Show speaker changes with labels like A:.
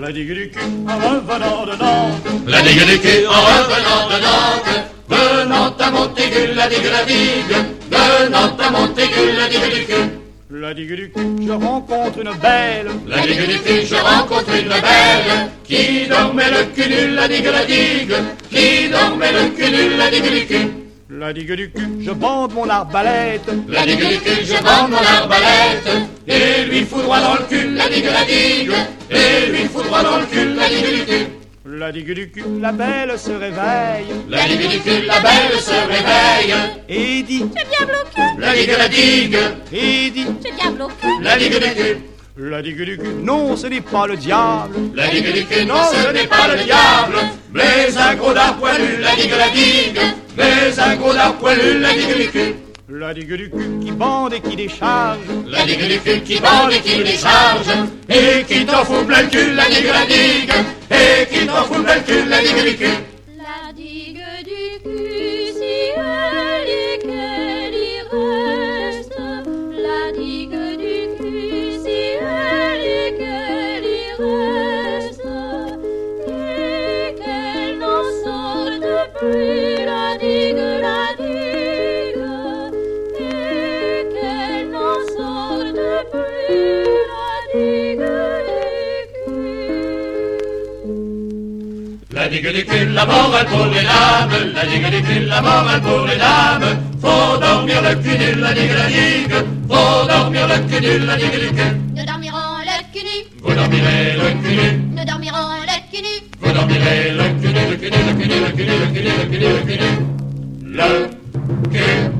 A: La digue du cul en revenant de Nantes.
B: La digue du cul en revenant de Nantes. De Nantes à Montaigu, la digue, la digue. De Nantes à Montaigu, la digue du cul.
A: La digue du cul, je rencontre une belle.
B: La digue du cul, je rencontre une belle. Qui dormait le cul nul, la digue, la digue. Qui dormait le cul nul, la digue du cul.
A: La digue du cul, je bande mon arbalète.
B: La digue du cul, je bande mon arbalète. Et lui fous droit dans le cul, la digue, la digue. Et lui fous droit dans le cul, la digue du cul.
A: La digue du cul, la belle se réveille.
B: La digue du cul, la belle se réveille.
A: Et dit,
C: J'ai diable au cul,
B: La digue, la digue.
A: et dit,
C: j'ai diable au cul.
B: La digue du cul.
A: la digue du cul, non ce n'est pas le diable.
B: La digue du cul, non, ce n'est pas le diable. Mais un gros dard poilu, la digue, la digue. Mais un gros dard poilu, la digue du cul.
A: La digue du cul qui bande et qui décharge.
B: La digue du cul qui bande et qui décharge. Et qui t'en fout plein le cul, la digue, la digue. Et qui t'en fout plein le cul, la digue du cul.
C: La digue du cul, si elle y qu'elle y reste. La digue du cul, si elle y qu'elle y reste. Et qu'elle n'en sorte plus, la digue, la digue. Et qu'elle n'en sorte plus, la digue du cul.
B: La digue du cul, la morale pour les dames. La digue du cul, la morale pour les dames. Faut dormir le cul nul, la digue, la digue. Faut dormir le cul nul, la digue du cul.
C: Nous dormirons le cul nu,
B: Vous dormirez le cul nu.
C: nous dormirons le cul nu.
B: Vous dormirez le cul nu, le cul nu, le cul nu, le cul nu, le cul nu, le cul nu, le cul nu. Le cul